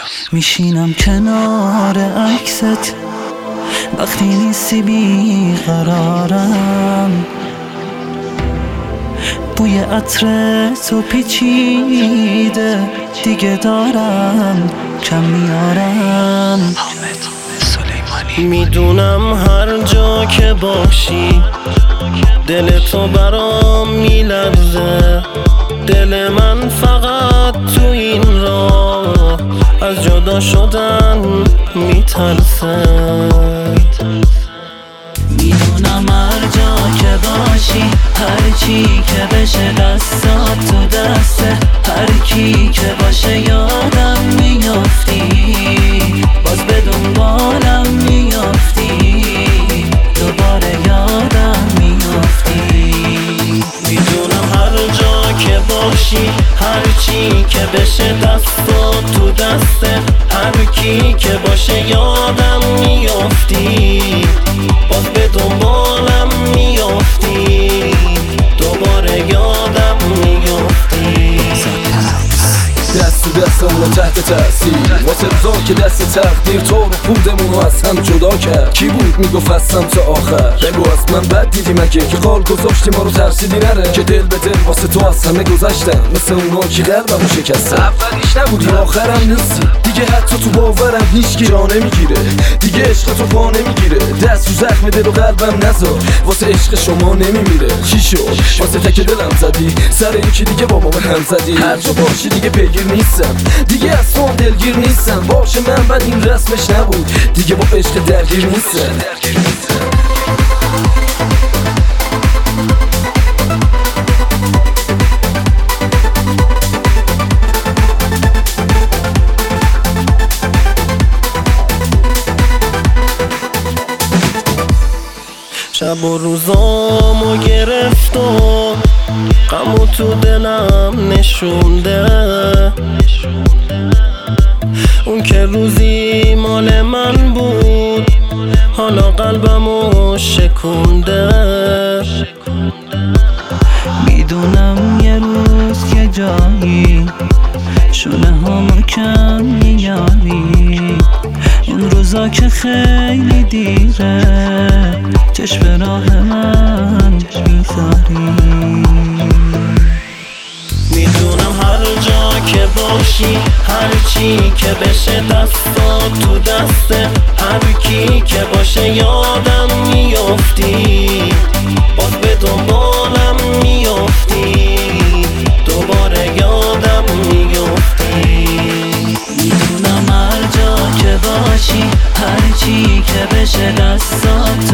میشینم کنار عکست وقتی نیستی بیقرارم، بوی عطر تو پیچیده دیگه دارم کم میارم. میدونم هر جا که باشی دل تو برام میلرزه، دل من فقط تو این راه از جدا شدن میترسه. میدونم هر جا که باشی، هر چی که بشه دستات تو دسته، هر کی که باشه یادم میافتی، باز به دنبالم میافتی، دوباره یادم میافتی. میدونم هر جا که باشی، هر چی که بشه دستات تو دسته، هر کی که باشه یادم میافتی، باز به دنبالم میافتی، دوباره یادم میافتی. دست تو دست اونو تحت تأثیر واسه روزا که دست تقدیر تو رو پودمونو از هم جدا کرد. کی بود میگفت هستم تا آخر؟ بگو از من بد دیدی مگه که قال گذاشتی ما رو ترسیدی نره که دل به دل واسه تو از همه گذشتم، مثل اونا که قلبمو شکستم. اولیش نبودی آخرم نیستی دیگه، حتی تو باورم هیچکی جا نمیگیره دیگه، عشق تو پا نمیگیره. دست رو زخم دل و قلبم نذار واسه عشق شما نمیمیره. چی شد واسه تک دلم زدی سر این که دیگه با ما به هم زدی؟ هر جا باشی دیگه پیگیر نیستم دیگه، از تو دلگیر نیستم. باشه من بعد این رسمش نبود دیگه، با عشق درگیر نیستم. شب و روزامو گرفت و غمو تو دلم نشونده، اون که روزی مال من بود حالا قلبمو شکونده. میدونم یه روز یه جایی شونه همو کم میاری، اون روزا که خیلی دیره چشم راه من میذاری. میدونم هر جا که باشی، هر چی که بشه دستات تو دسته، هر کی که باشه یادم میافتی، باز به دنبالم میافتی، دوباره یادم میافتی. میدونم هر جا که باشی، هر چی که بشه دستات